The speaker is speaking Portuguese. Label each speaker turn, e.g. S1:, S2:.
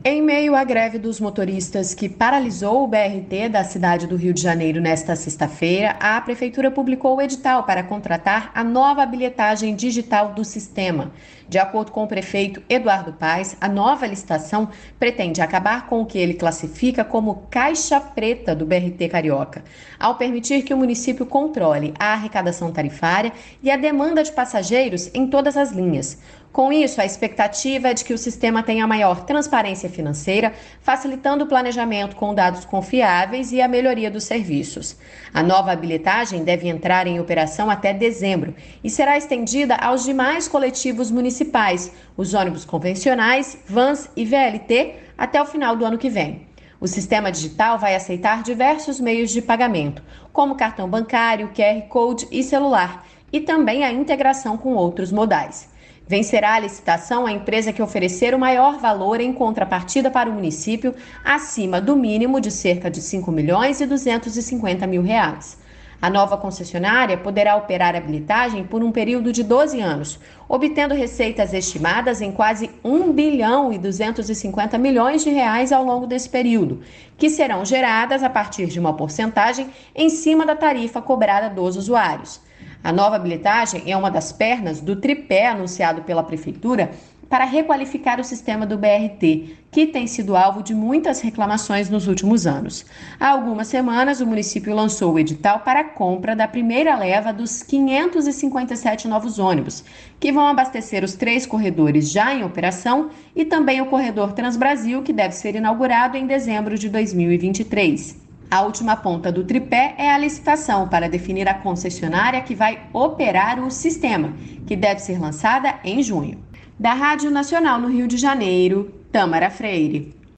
S1: Em meio à greve dos motoristas que paralisou o BRT da cidade do Rio de Janeiro nesta sexta-feira, a Prefeitura publicou o edital para contratar a nova bilhetagem digital do sistema. De acordo com o prefeito Eduardo Paes, a nova licitação pretende acabar com o que ele classifica como caixa preta do BRT carioca, ao permitir que o município controle a arrecadação tarifária e a demanda de passageiros em todas as linhas. Com isso, a expectativa é de que o sistema tenha maior transparência financeira, facilitando o planejamento com dados confiáveis e a melhoria dos serviços. A nova bilhetagem deve entrar em operação até dezembro e será estendida aos demais coletivos municipais, os ônibus convencionais, vans e VLT, até o final do ano que vem. O sistema digital vai aceitar diversos meios de pagamento, como cartão bancário, QR Code e celular, e também a integração com outros modais. Vencerá a licitação a empresa que oferecer o maior valor em contrapartida para o município, acima do mínimo de cerca de R$ 5.250.000. A nova concessionária poderá operar a bilhetagem por um período de 12 anos, obtendo receitas estimadas em quase R$ 1.250.000.000 ao longo desse período, que serão geradas a partir de uma porcentagem em cima da tarifa cobrada dos usuários. A nova bilhetagem é uma das pernas do tripé anunciado pela Prefeitura para requalificar o sistema do BRT, que tem sido alvo de muitas reclamações nos últimos anos. Há algumas semanas, o município lançou o edital para a compra da primeira leva dos 557 novos ônibus, que vão abastecer os 3 corredores já em operação e também o corredor Transbrasil, que deve ser inaugurado em dezembro de 2023. A última ponta do tripé é a licitação para definir a concessionária que vai operar o sistema, que deve ser lançada em junho. Da Rádio Nacional no Rio de Janeiro, Tâmara Freire.